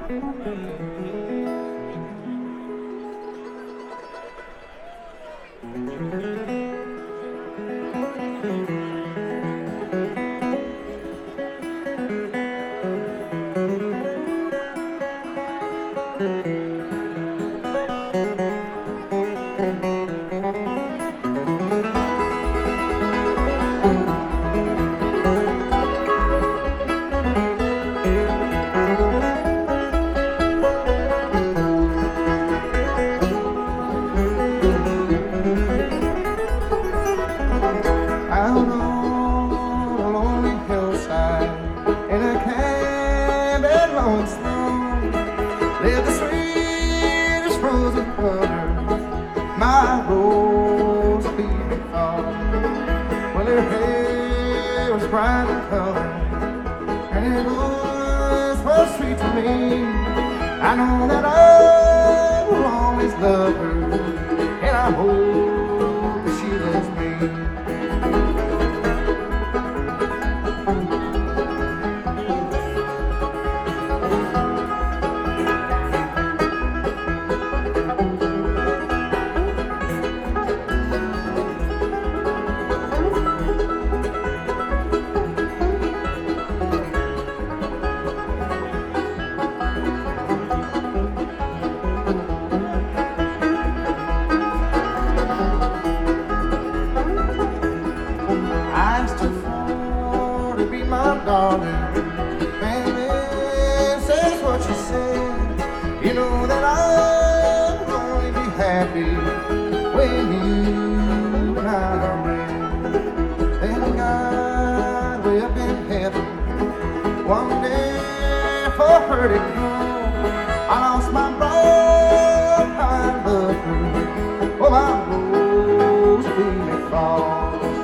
Out on a lonely hillside, in a cabin low and slow, lived the sweetest rose of color, my rose leaving fall. Well, her hair was bright in color, and it was sweet to me. I know that I will always love her, and I hope that she loves me. Asked her for to be my darling, and this is what she said. You know that I'll only be happy when you and I are married. Then God way up in heaven, one day for her to come, I lost my bride, I love her, oh my rose leaving fall.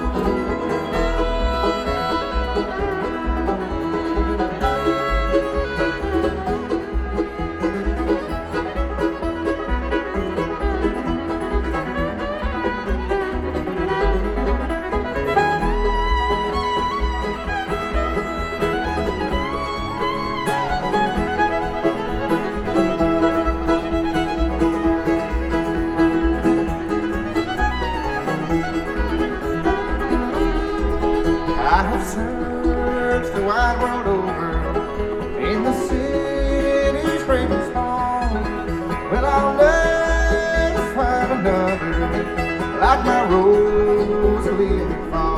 I have searched the wide world over, in the city's great and small. Well, I'll never find another like my rose leaving fall.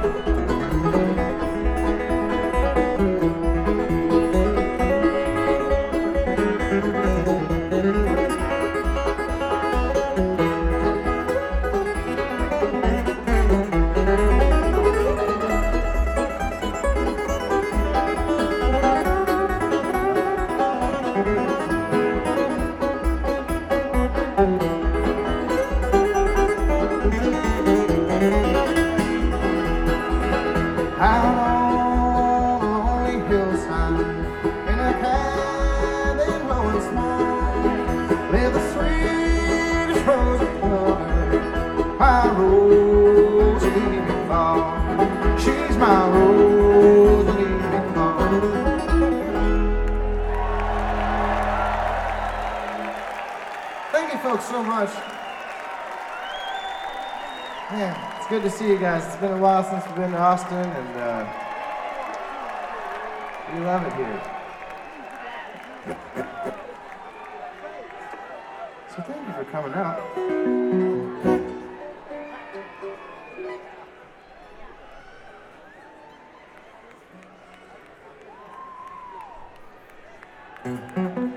Out on a lonely hillside, in a cabin low and small, lived the sweetest rose of color, my rose leaving fall. She's my rose leaving fall. Thank you folks so much. Man, it's good to see you guys. It's been a while since we've been to Austin, and we love it here. So thank you for coming out.